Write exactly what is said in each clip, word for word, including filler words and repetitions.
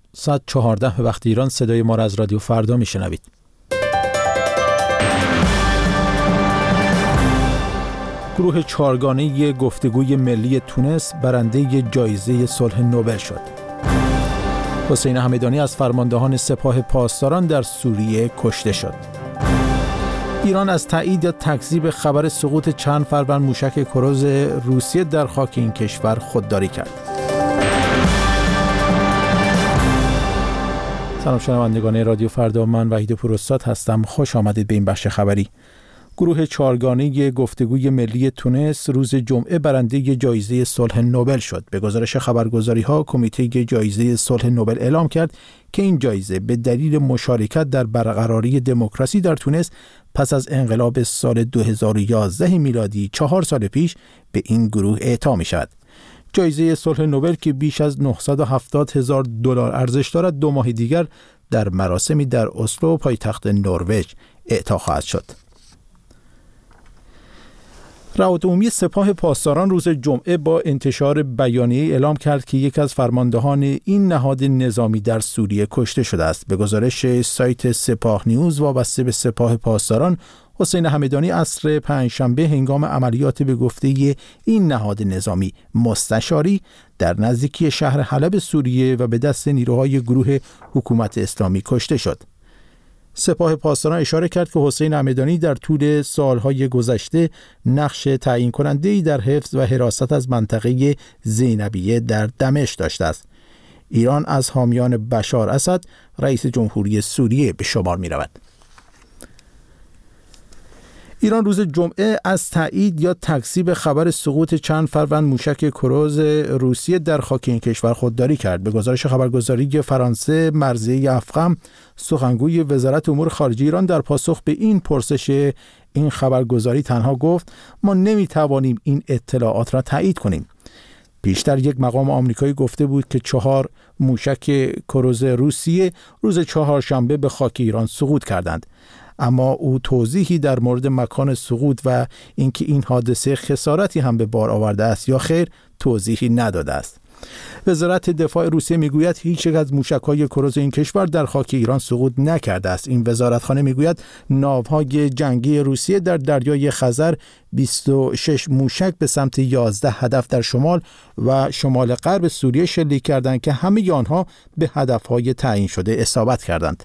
ساعت چهارده به وقت ایران صدای ما را از رادیو فردا میشنوید. گروه چهارگانه گفتگوی ملی تونس برنده جایزه صلح نوبل شد. حسین همدانی از فرماندهان سپاه پاسداران در سوریه کشته شد. ایران از تایید یا تکذیب خبر سقوط چند فروند موشک کروز روسیه در خاک این کشور خودداری کرد. سلام شنوندگان رادیو فردا، من وحید پوراستاد هستم. خوش آمدید به این بخش خبری. گروه چهارگانه گفتگوی ملی تونس روز جمعه برنده جایزه صلح نوبل شد. به گزارش خبرگزاری‌ها، کمیته جایزه صلح نوبل اعلام کرد که این جایزه به دلیل مشارکت در برقراری دموکراسی در تونس پس از انقلاب سال دو هزار و یازده میلادی چهار سال پیش به این گروه اعطا می‌شود. جایزه صلح نوبل که بیش از نهصد و هفتاد هزار دلار ارزش دارد، دو ماه دیگر در مراسمی در اسلو پایتخت نروژ اعطا خواهد شد. رئاست عمومی سپاه پاسداران روز جمعه با انتشار بیانیه اعلام کرد که یک از فرماندهان این نهاد نظامی در سوریه کشته شده است. به گزارش سایت سپاه نیوز وابسته به سپاه پاسداران، حسین همدانی عصر پنجشنبه هنگام عملیات به گفته این نهاد نظامی مستشاری در نزدیکی شهر حلب سوریه و به دست نیروهای گروه حکومت اسلامی کشته شد. سپاه پاسداران اشاره کرد که حسین همدانی در طول سالهای گذشته نقش تعیین کننده‌ای در حفظ و حراست از منطقه زینبیه در دمشق داشته است. ایران از حامیان بشار اسد رئیس جمهوری سوریه به شمار می رود. ایران روز جمعه از تایید یا تکذیب خبر سقوط چند فروند موشک کروز روسیه در خاک این کشور خودداری کرد. به گزارش خبرگزاری فرانسه، مرضیه افخم، سخنگوی وزارت امور خارجه ایران در پاسخ به این پرسش این خبرگزاری تنها گفت ما نمیتوانیم این اطلاعات را تایید کنیم. پیشتر یک مقام آمریکایی گفته بود که چهار موشک کروز روسیه روز چهارشنبه به خاک ایران سقوط کردند، اما او توضیحی در مورد مکان سقوط و اینکه این حادثه خسارتی هم به بار آورده است یا خیر توضیحی نداده است. وزارت دفاع روسیه میگوید هیچ یک از موشک‌های کروز این کشور در خاک ایران سقوط نکرده است. این وزارتخانه میگوید ناوهای جنگی روسیه در دریای خزر بیست و شش موشک به سمت یازده هدف در شمال و شمال غرب سوریه شلیک کردند که همه آنها به هدف‌های تعیین شده اصابت کردند.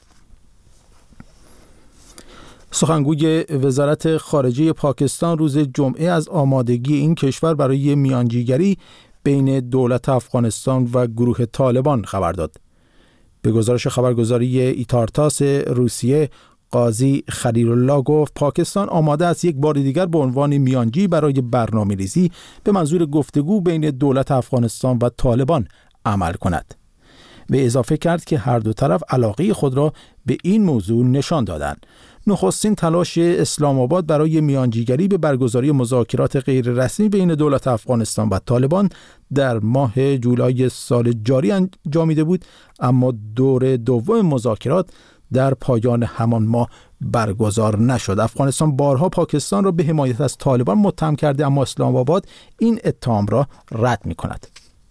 سخنگوی وزارت خارجه پاکستان روز جمعه از آمادگی این کشور برای میانجیگری بین دولت افغانستان و گروه طالبان خبر داد. به گزارش خبرگزاری ایتارتاس روسیه، قاضی خلیل‌الله گفت پاکستان آماده است یک بار دیگر به عنوان میانجی برای برنامه‌ریزی به منظور گفتگو بین دولت افغانستان و طالبان عمل کند. به اضافه کرد که هر دو طرف علاقه خود را به این موضوع نشان دادند. نخستین تلاش اسلام آباد برای میانجیگری به برگزاری مذاکرات غیررسمی بین دولت افغانستان و طالبان در ماه جولای سال جاری انجامیده بود، اما دور دوم مذاکرات در پایان همان ماه برگزار نشد. افغانستان بارها پاکستان را به حمایت از طالبان متهم کرده، اما اسلام آباد این اتهام را رد می کند.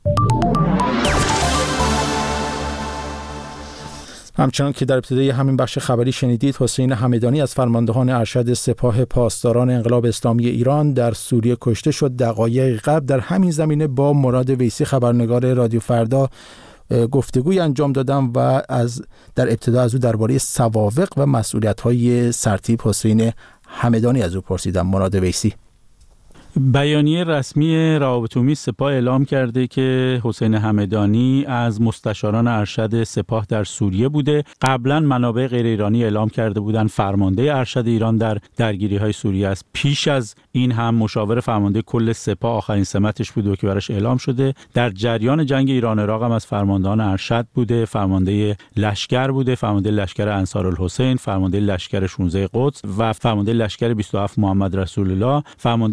همچنان که در ابتدای همین بخش خبری شنیدید، حسین همدانی از فرماندهان ارشد سپاه پاسداران انقلاب اسلامی ایران در سوریه کشته شد. دقایق قبل در همین زمینه با مراد ویسی خبرنگار رادیو فردا گفتگوی انجام دادم و از در ابتدا از او درباره سوابق و مسئولیت‌های سرتیپ حسین همدانی از او پرسیدم. مراد ویسی: بیانیه رسمی روابط عمومی سپاه اعلام کرده که حسین همدانی از مستشاران ارشد سپاه در سوریه بوده. قبلا منابع غیر ایرانی اعلام کرده بودند فرمانده ارشد ایران در درگیری‌های سوریه است. پیش از این هم مشاور فرمانده کل سپاه آخرین سمتش بوده که براش اعلام شده. در جریان جنگ ایران عراق هم از فرماندهان ارشد بوده، فرمانده لشکر بوده، فرمانده لشکر انصارالحسین، فرمانده لشکر شانزده قدس و فرمانده لشکر بیست و هفت محمد رسول الله، فرمانده بسیج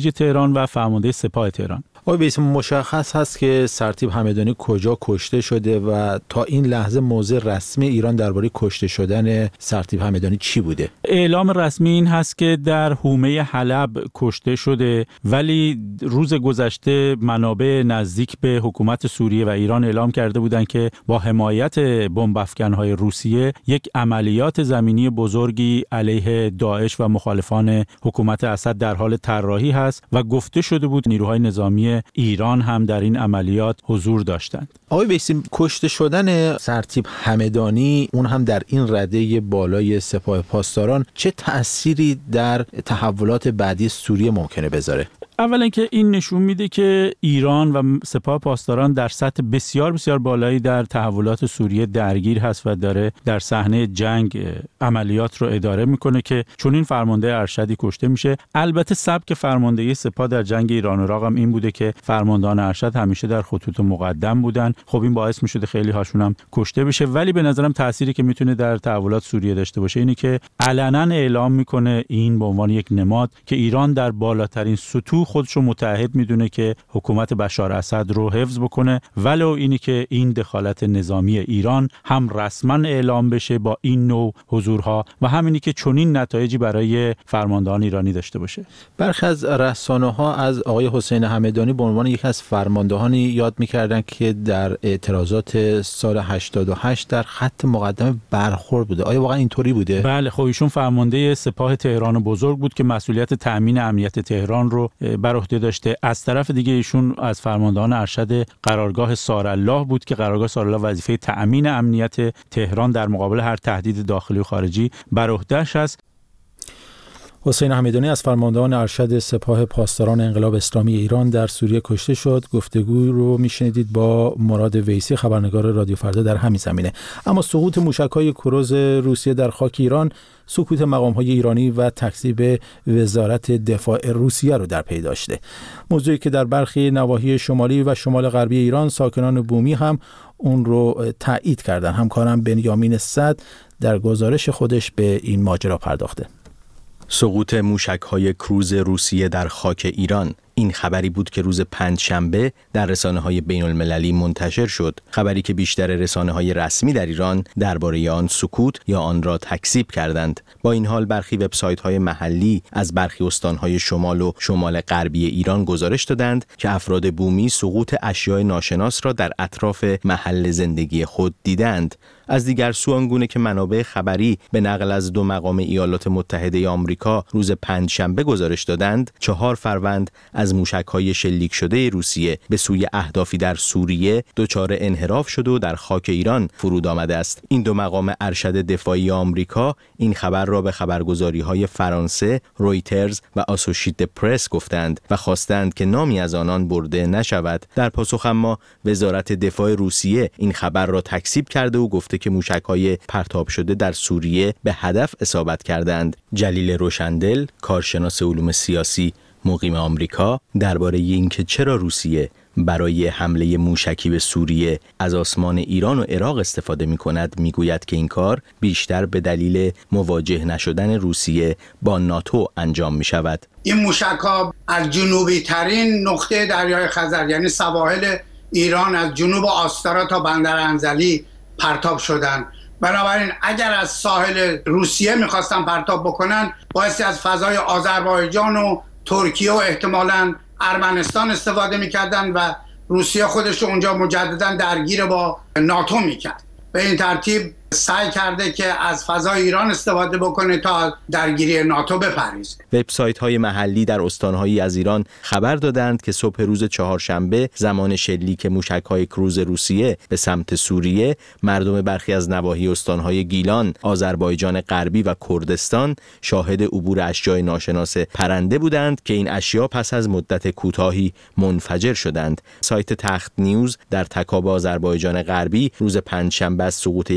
خلیج تهران و فرمانده سپاه تهران. آقای بیسی، مشخص هست که سرتیپ همدانی کجا کشته شده و تا این لحظه موضع رسمی ایران درباره کشته شدن سرتیپ همدانی چی بوده؟ اعلام رسمی این هست که در حومه حلب کشته شده، ولی روز گذشته منابع نزدیک به حکومت سوریه و ایران اعلام کرده بودند که با حمایت بمب افکن‌های روسیه یک عملیات زمینی بزرگی علیه داعش و مخالفان حکومت اسد در حال طراحی هست و گفته شده بود نیروهای نظامی ایران هم در این عملیات حضور داشتند. آقای بیسی، کشته شدن سرتیپ همدانی اون هم در این رده بالای سپاه پاسداران چه تأثیری در تحولات بعدی سوریه ممکنه بذاره؟ اولا که این نشون میده که ایران و سپاه پاسداران در سطح بسیار بسیار بالایی در تحولات سوریه درگیر هست و داره در صحنه جنگ عملیات رو اداره میکنه که چون این فرمانده ارشدی کشته میشه. البته سبک فرماندهی سپاه در جنگ ایران و عراق هم این بوده که فرماندهان ارشد همیشه در خطوط مقدم بودن. خب این باعث میشده خیلی هاشون هم کشته بشه، ولی به نظرم تأثیری که میتونه در تحولات سوریه داشته باشه اینه که علنا اعلام میکنه این به عنوان یک نماد که ایران در بالاترین سطوح خودش رو متعهد میدونه که حکومت بشار اسد رو حفظ بکنه، ولو اینی که این دخالت نظامی ایران هم رسما اعلام بشه با این نوع حضورها و همینی که چنین نتایجی برای فرماندهان ایرانی داشته باشه. برخی از رسانه‌ها از آقای حسین همدانی به عنوان یکی از فرماندهانی یاد می‌کردن که در اعتراضات سال هشتاد و هشت در خط مقدم برخورد بوده. آیا واقعا اینطوری بوده؟ بله، خب ایشون فرمانده سپاه تهران بزرگ بود که مسئولیت تأمین امنیت تهران رو بر عهده داشته. از طرف دیگه ایشون از فرماندهان ارشد قرارگاه سارالله بود که قرارگاه سارالله وظیفه تأمین امنیت تهران در مقابل هر تهدید داخلی و خارجی بر عهده‌اش است. حسین همدانی از فرماندهان ارشد سپاه پاسداران انقلاب اسلامی ایران در سوریه کشته شد. گفتگو رو میشنیدید با مراد ویسی، خبرنگار رادیو فردا در همین زمینه. اما سقوط موشک‌های کروز روسیه در خاک ایران سکوت مقام‌های ایرانی و تکذیب وزارت دفاع روسیه رو در پی داشته. موضوعی که در برخی نواحی شمالی و شمال غربی ایران ساکنان بومی هم اون رو تایید کردن. همکارم بنیامین صد در گزارش خودش به این ماجرا پرداخته. سقوط موشک‌های کروز روسیه در خاک ایران، این خبری بود که روز پنجشنبه در رسانه‌های بین‌المللی منتشر شد. خبری که بیشتر رسانه‌های رسمی در ایران درباره آن سکوت یا آن را تکذیب کردند. با این حال برخی وبسایت‌های محلی از برخی استان‌های شمال و شمال غربی ایران گزارش دادند که افراد بومی سقوط اشیاء ناشناس را در اطراف محل زندگی خود دیدند. از دیگر سو آنگونه که منابع خبری به نقل از دو مقام ایالات متحده آمریکا روز پنجشنبه گزارش دادند، چهار فروند از موشک‌های شلیک شده روسیه به سوی اهدافی در سوریه دچار انحراف شده و در خاک ایران فرود آمده است. این دو مقام ارشد دفاعی آمریکا این خبر را به خبرگزاری‌های فرانسه، رویترز و آسوشیتد پرس گفتند و خواستند که نامی از آنان برده نشود. در پاسخ اما وزارت دفاع روسیه این خبر را تکذیب کرده و گفته که موشک‌های پرتاب شده در سوریه به هدف اصابت کردند. جلیل روشندل، کارشناس علوم سیاسی مقیم آمریکا، درباره اینکه چرا روسیه برای حمله موشکی به سوریه از آسمان ایران و عراق استفاده می‌کند می‌گوید که این کار بیشتر به دلیل مواجه نشدن روسیه با ناتو انجام می‌شود. این موشک‌ها از جنوبی ترین نقطه دریای خزر، یعنی سواحل ایران، از جنوب آستارا تا بندر انزلی پرتاب شدن. بنابراین اگر از ساحل روسیه می‌خواستن پرتاب بکنن، بایستی از فضای آذربایجان و ترکیه و احتمالاً ارمنستان استفاده می‌کردن و روسیه خودش رو اونجا مجدداً درگیر با ناتو می‌کرد. به این ترتیب سعی کرده که از فضای ایران استفاده بکنه تا درگیری ناتو بپریزه. وبسایت‌های محلی در استان‌هایی از ایران خبر دادند که صبح روز چهارشنبه زمان شلیک موشک‌های کروز روسیه به سمت سوریه، مردم برخی از نواحی استان‌های گیلان، آذربایجان غربی و کردستان شاهد عبور اشیاء ناشناس پرنده بودند که این اشیا پس از مدت کوتاهی منفجر شدند. سایت تخت نیوز در تکاب آذربایجان غربی روز پنجشنبه از سقوط یک شی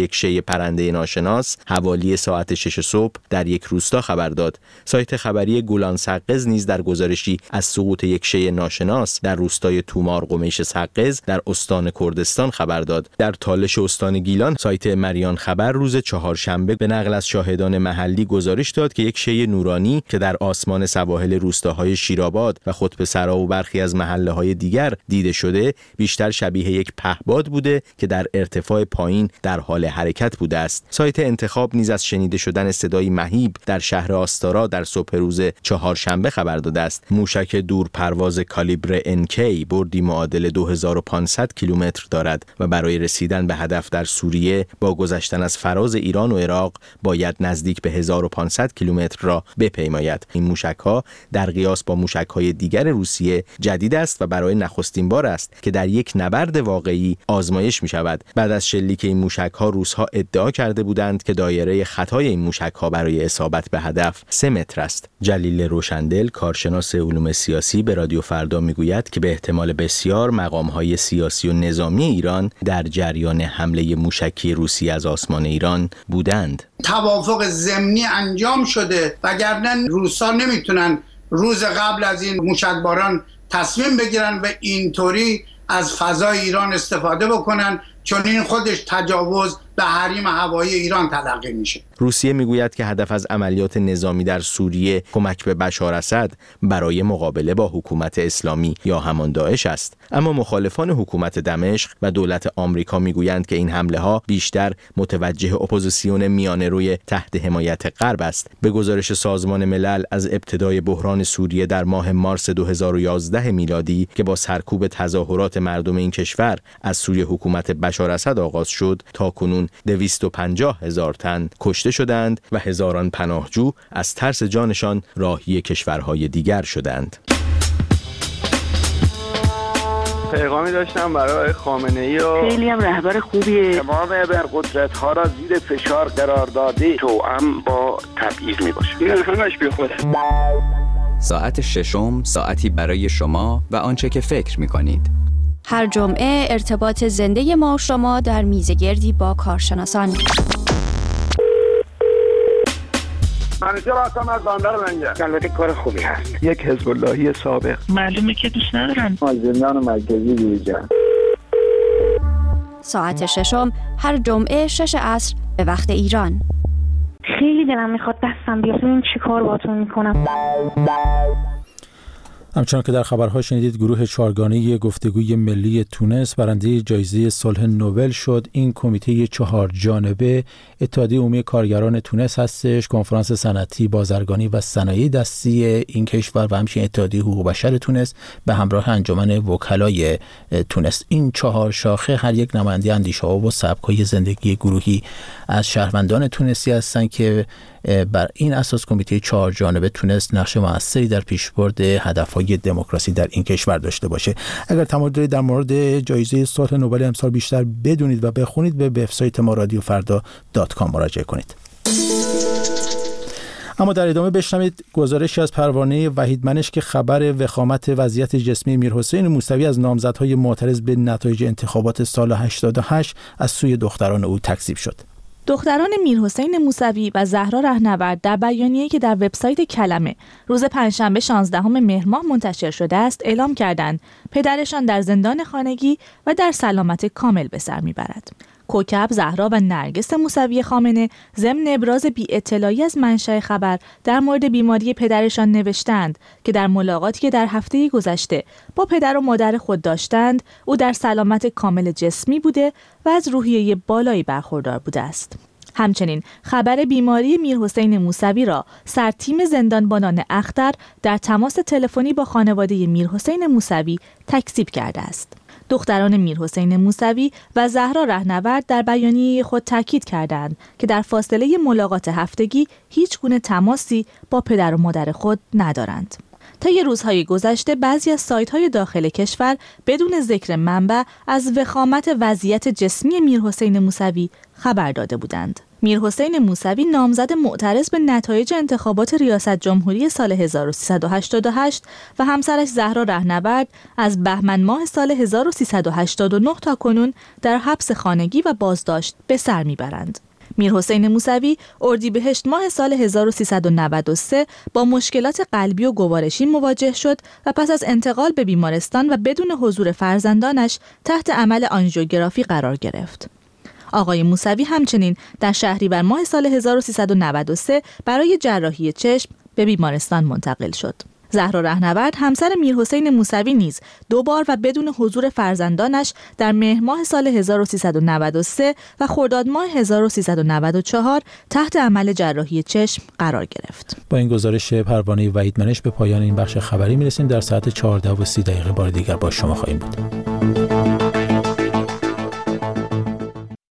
پرنده ناشناس حوالی ساعت شش صبح در یک روستا خبر داد. سایت خبری گولان سقز نیز در گزارشی از سقوط یک شی ناشناس در روستای تومار قمیش سقز در استان کردستان خبر داد. در تالش استان گیلان سایت مریان خبر روز چهارشنبه به نقل از شاهدان محلی گزارش داد که یک شی نورانی که در آسمان سواحل روستاهای شیرآباد و خطبه‌سرا و برخی از محله‌های دیگر دیده شده بیشتر شبیه یک پهباد بوده که در ارتفاع پایین در حال حرکت بوده است. سایت انتخاب نیز از شنیده شدن صدای مهیب در شهر آستارا در صبح روز چهارشنبه خبر داده است. موشک دورپرواز کالیبر ان کی بردی معادل دو هزار و پانصد کیلومتر دارد و برای رسیدن به هدف در سوریه با گذشتن از فراز ایران و عراق باید نزدیک به هزار و پانصد کیلومتر را بپیماید. این موشک‌ها در قیاس با موشک‌های دیگر روسیه جدید است و برای نخستین بار است که در یک نبرد واقعی آزمایش می‌شود. بعد از شلیک این موشک‌ها روس‌ها ادعا کرده بودند که دایره خطای این موشک‌ها برای اصابت به هدف سه متر است. جلیل روشندل کارشناس علوم سیاسی به رادیو فردا میگوید که به احتمال بسیار مقام‌های سیاسی و نظامی ایران در جریان حمله موشکی روسی از آسمان ایران بودند. توافق ضمنی انجام شده وگرنه روس‌ها نمیتونن روز قبل از این موشکباران تصمیم بگیرن و اینطوری از فضای ایران استفاده بکنن، چون این خودش تجاوز به حریم هوایی ایران تلقی میشه. روسیه میگوید که هدف از عملیات نظامی در سوریه کمک به بشار اسد برای مقابله با حکومت اسلامی یا همان داعش است. اما مخالفان حکومت دمشق و دولت آمریکا میگویند که این حمله ها بیشتر متوجه اپوزیسیون میانه روی تحت حمایت غرب است. به گزارش سازمان ملل از ابتدای بحران سوریه در ماه مارس دو هزار و یازده میلادی که با سرکوب تظاهرات مردم این کشور از سوی حکومت بشار اسد آغاز شد، تا کنون دویست و پنجاه هزار تن کشته شدند و هزاران پناهجو از ترس جانشان راهی کشورهای دیگر شدند. پیغامی داشتم برای خامنه‌ای و خیلی هم رهبر خوبیه. تمام ابرقدرت‌ها را زیر فشار قرار داده، توأم با تبعیض میباشه. این همش بیخوده. ساعت ششم، ساعتی برای شما و آنچه که فکر می‌کنید. هر جمعه ارتباط زنده ما و شما در میزگردی با کارشناسان. منیشه راستم از باندر منگه. البته کار خوبی هست. یک حزب اللهی سابق. معلومه که دوست ندارن. زندان مرکزی بیرجان. ساعت ششم هر جمعه شش عصر به وقت ایران. خیلی دلم میخواد دستم بیاد. این چی کار باتون میکنم؟ همچنان که در خبرها شنیدید، گروه چهارگانه گفتگوی ملی تونس برنده جایزه صلح نوبل شد. این کمیته چهار جانبه اتحادیه عمومی کارگران تونس هستش، کنفرانس صنعتی، بازرگانی و صنایع دستی این کشور و همچنین اتحادیه حقوق بشر تونس به همراه انجمن وکلای تونس. این چهار شاخه هر یک نماینده اندیشه‌ها و سبک‌های زندگی گروهی از شهروندان تونسی هستند که بر این اساس کمیته چهار جانبه تونس نقش موثری در پیشبرد هدف‌های دموکراسی در این کشور داشته باشه. اگر تمایل دارید در مورد جایزه صلح نوبل امسال بیشتر بدونید و بخونید، به وبسایت ما رادیو فردا دات کام مراجعه کنید. اما در ادامه بشنوید گزارشی از پروانه وحید منش که خبر وخامت وضعیت جسمی میرحسین موسوی از نامزدهای معترض به نتایج انتخابات سال هشتاد و هشت از سوی دختران او تکذیب شد. دختران میرحسین موسوی و زهرا رهنورد در بیانیه‌ای که در وبسایت کلمه روز پنجشنبه شانزدهم مهر ماه منتشر شده است اعلام کردند پدرشان در زندان خانگی و در سلامت کامل به سر میبرد. کوکب، زهرا و نرگس موسوی خامنه ضمن ابراز بی‌اطلاعی از منشأ خبر در مورد بیماری پدرشان نوشتند که در ملاقاتی که در هفته گذشته با پدر و مادر خود داشتند، او در سلامت کامل جسمی بوده و از روحیه بالایی برخوردار بوده است. همچنین خبر بیماری میرحسین موسوی را سرتیم زندانبانان اختر در تماس تلفنی با خانواده میرحسین موسوی تکذیب کرده است. دختران میرحسین موسوی و زهرا رهنورد در بیانیه خود تاکید کردند که در فاصله ملاقات هفتگی هیچ گونه تماسی با پدر و مادر خود ندارند. طی روزهای گذشته بعضی از سایت‌های داخل کشور بدون ذکر منبع از وخامت وضعیت جسمی میرحسین موسوی خبر داده بودند. میرحسین موسوی نامزد معترض به نتایج انتخابات ریاست جمهوری سال هزار و سیصد و هشتاد و هشت و همسرش زهرا رهنورد از بهمن ماه سال هزار و سیصد و هشتاد و نه تا کنون در حبس خانگی و بازداشت به سر میبرند. میرحسین موسوی اردیبهشت ماه سال هزار و سیصد و نود و سه با مشکلات قلبی و گوارشی مواجه شد و پس از انتقال به بیمارستان و بدون حضور فرزندانش تحت عمل آنژیوگرافی قرار گرفت. آقای موسوی همچنین در شهریور ماه سال هزار و سیصد و نود و سه برای جراحی چشم به بیمارستان منتقل شد. زهرا رهنورد همسر میرحسین موسوی نیز دو بار و بدون حضور فرزندانش در مهر ماه سال هزار و سیصد و نود و سه و خرداد ماه هزار و سیصد و نود و چهار تحت عمل جراحی چشم قرار گرفت. با این گزارش پروانه وحیدمنش به پایان این بخش خبری میرسیم. در ساعت چهارده و سی دقیقه بار دیگر با شما خواهیم بود.